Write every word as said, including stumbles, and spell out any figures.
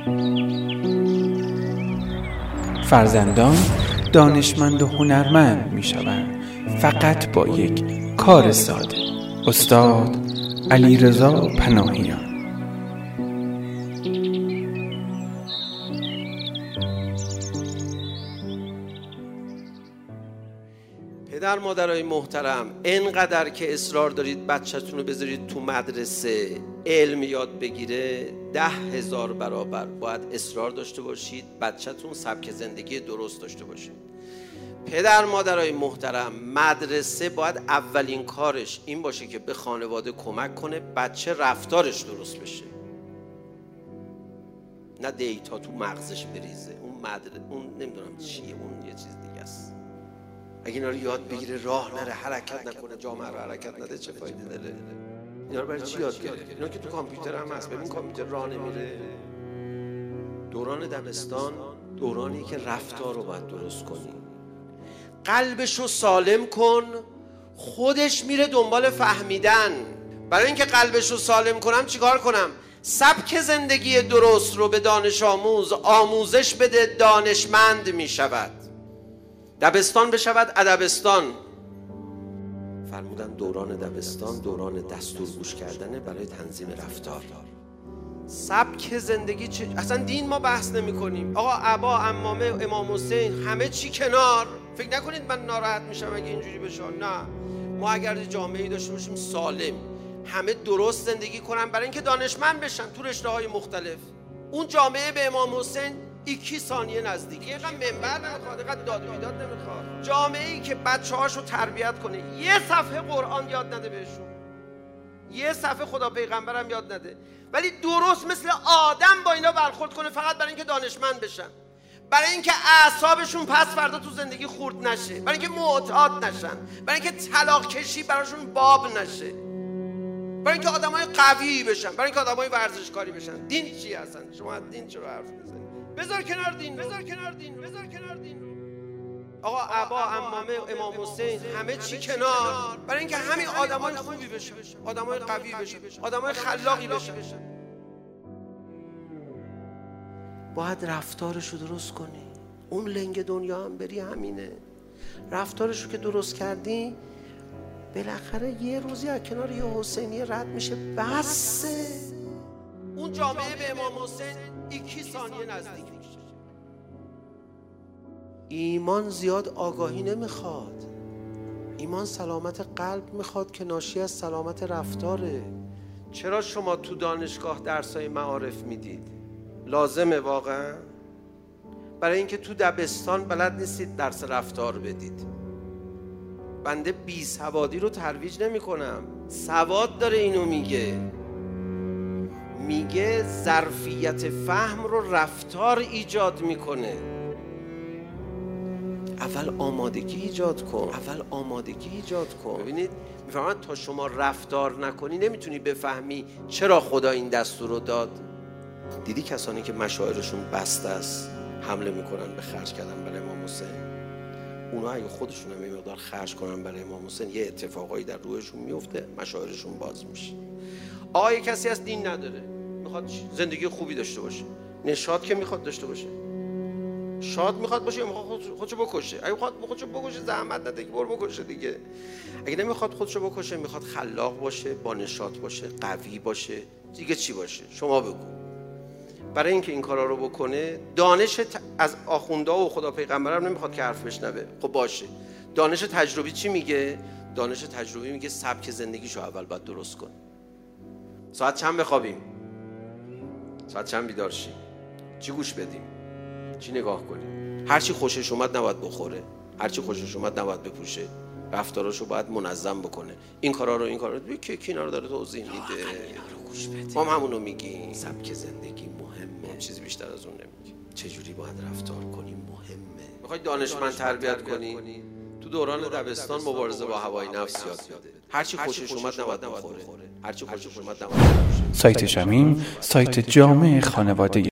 فرزندان دانشمند و هنرمند می شوند فقط با یک کار ساده. استاد علیرضا پناهیان. پدر مادرای محترم، اینقدر که اصرار دارید بچه‌تون رو بذارید تو مدرسه علم یاد بگیره، ده هزار برابر باید اصرار داشته باشید بچه‌تون سبک زندگی درست داشته باشه. پدر مادرای محترم، مدرسه باید اولین کارش این باشه که به خانواده کمک کنه بچه رفتارش درست بشه، نه دیتا تو مغزش بریزه. اون مدرسه اون نمیدونم چیه، اون یه چیز دیگه است. اگه اینا رو یاد بگیره، راه نره، حرکت نکنه، جامعه رو حرکت نده، چه فایده داره؟ اینا رو برای چی یاد گرفت؟ اینا که تو کامپیوتر هم هست. ببین کامپیوتر راه نمیره. دوران دبستان دورانی که رفتار رو باید درست کنی. قلبش رو سالم کن، خودش میره دنبال فهمیدن. برای اینکه قلبش رو سالم کنم چیکار کنم؟ سبک زندگی درست رو به دانش آموز آموزش بده، دانشمند میشود. دبستان بشود ادبستان. فرمودن دوران دبستان دوران دستور گوش کردنه برای تنظیم رفتار. سبک زندگی چه؟ اصلا دین ما بحث نمی کنیم. آقا ابا، عمامه، امام حسین، همه چی کنار. فکر نکنید من ناراحت میشم اگه اینجوری بشه. نه، ما اگر جامعه‌ای داشته باشیم سالم، همه درست زندگی کنن برای اینکه دانشمند بشن تو رشته‌های مختلف. اون جامعه به امام حسین یکی ثانیه نزدیک، اینقدر منبر نمیخواد، اینقدر داد و بیداد نمیخواد. جامعه‌ای که بچه‌هاشو تربیت کنه، یه صفحه قرآن یاد نده بهشون، یه صفحه خدا پیغمبرم یاد نده، ولی درست مثل آدم با اینا برخورد کنه، فقط برای اینکه دانشمند بشن، برای اینکه اعصابشون پس فردا تو زندگی خورد نشه، برای اینکه معتاد نشن، برای اینکه طلاق کشی براشون باب نشه، برای اینکه آدمای قوی بشن، برای اینکه آدمای ورزشکاری بشن. دین چی هستن؟ شما از دین چرا حرف میزنید؟ بذار کنار دین، بذار کنار دین، بذار کنار دین. آقا ابا، عمامه، امام حسین، همه چی کنار، برای اینکه همین آدمای خوبی بشن، آدمای قوی بشن، آدمای خلاقی بشن. باید رفتارشو درست کنی. اون لنگ دنیا هم بری همینه. رفتارشو که درست کردی، بالاخره یه روزی از کنار یه حسینی رد میشه، بسه. اون جامعه به امام حسین یکی ثانیه نزدیک میشه. ایمان زیاد آگاهی نمیخواد. ایمان سلامت قلب میخواد که ناشی از سلامت رفتاره. چرا شما تو دانشگاه درسای معارف میدید؟ لازمه واقعا؟ برای اینکه تو دبستان بلد نیستید درس رفتار بدید. بنده بی سوادی رو ترویج نمی کنم. سواد داره اینو میگه. میگه ظرفیت فهم رو رفتار ایجاد میکنه. اول آمادگی ایجاد کن. اول آمادگی ایجاد کن. ببینید میفهمن تا شما رفتار نکنی نمیتونی بفهمی چرا خدا این دستور رو داد. دیدی کسانی که مشاعرشون بسته است حمله میکنن به خرج کردن برای امام حسین؟ اونا اگه خودشون هم یه مقدار خرج کنن برای امام حسین، یه اتفاقایی در روحشون میفته، مشاعرشون باز میشه. آقا کسی از دین نداره، میخواد زندگی خوبی داشته باشه، نشاط که میخواد داشته باشه، شاد میخواد باشه، میخواد خودشو بکشه. اگه میخواد خودشو بکشه زحمت نده که برو بکشه دیگه. اگه نمیخواد خودشو بکشه، میخواد خلاق باشه، با نشاط باشه، قوی باشه، دیگه چی باشه؟ شما بگو. برای اینکه این کارا رو بکنه، دانش از آخوندا و خدا پیغمبرم نمیخواد که حرف بشنوه. خب باشه. دانش تجربی چی میگه؟ دانش تجربی میگه سبک زندگیشو اول باید درست کن. ساعت چند بخوابیم؟ ساعت چند بیدار شیم؟ چی گوش بدیم؟ چی نگاه کنیم؟ هر چی خوشش اومد نباید بخوره، هر چی خوشش اومد نباید بپوشه، رفتاراشو باید منظم بکنه. این کارا رو این کارا رو کی کی اینا رو داره توضیح میده. ما هم همونو میگیم. سبک زندگی مهمه، چیزی بیشتر از اون نمیگیم. چه جوری باید رفتار کنیم مهمه. میخوای دانشمند تربیت کنی؟ تو دوران دبستان مبارزه با هوای نفس یاد بده. هر چی خوشش اومد نباید بخوره، هر چی خوشش اومد نباید بپوشه. سایت شمیم سایت جامع خانواده